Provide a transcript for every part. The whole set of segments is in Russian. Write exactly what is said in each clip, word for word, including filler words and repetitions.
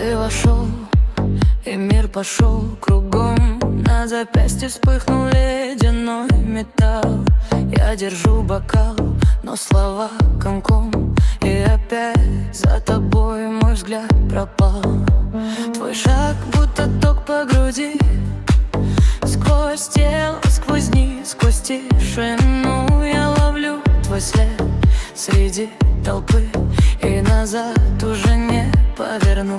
Ты вошел, и мир пошел кругом. На запястье вспыхнул ледяной металл. Я держу бокал, но слова комком. И опять за тобой мой взгляд пропал. Твой шаг будто ток по груди, сквозь тело, сквозь дни, сквозь тишину. Я ловлю твой след среди толпы, и назад уже не поверну.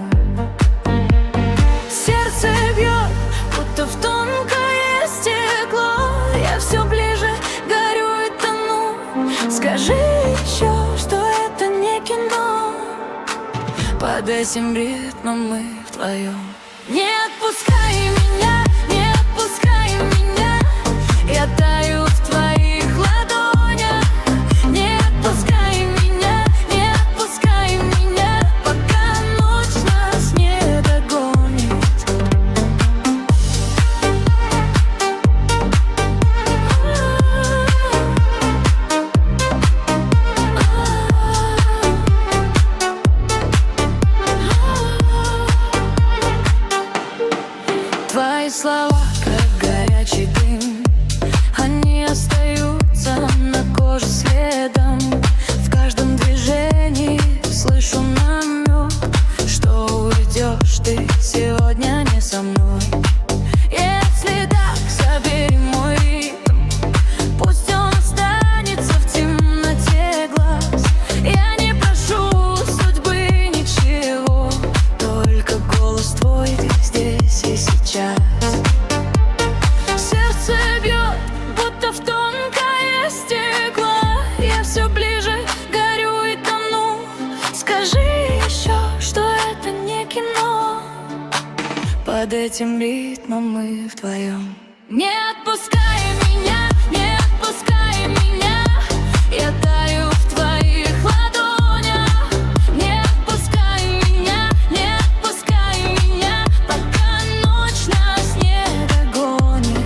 Сердце бьет, будто в тонкое стекло. Я все ближе горю и тону. Скажи еще, что это не кино. Под этим ритмом мы вдвоем. Не отпускай меня, не отпускай меня. Я таю в твоих ладонях. Не отпускай меня, не отпускай меня, пока ночь нас не догонит. Твои слова, как горячий дым, они остаются на коже следом. В каждом движении слышу намек, что уйдешь ты сегодня не со мной. Если так, забери мой ритм, пусть он останется в темноте глаз. Я не прошу судьбы ничего, только голос твой здесь и сейчас. Сердце бьет, будто в тонкое стекло. Я все ближе горю и тону. Скажи еще, что это не кино. Под этим ритмом мы вдвоем. Не отпускай меня, не отпускай меня. Я таю в твоих ладонях. Не отпускай меня, не отпускай меня, пока ночь нас не догонит.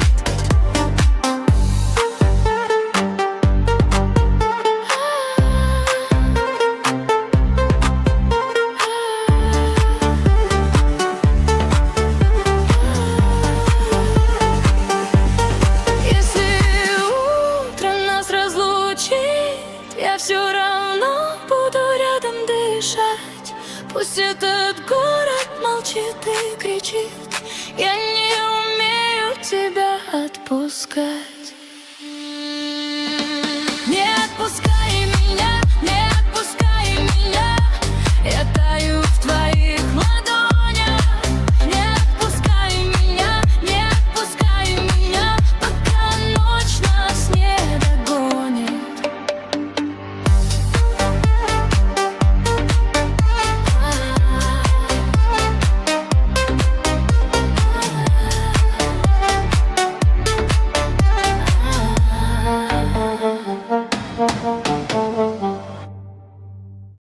Если утро нас разлучит, я все равно буду рядом дышать. Пусть этот город молчит и кричит, я не умею тебя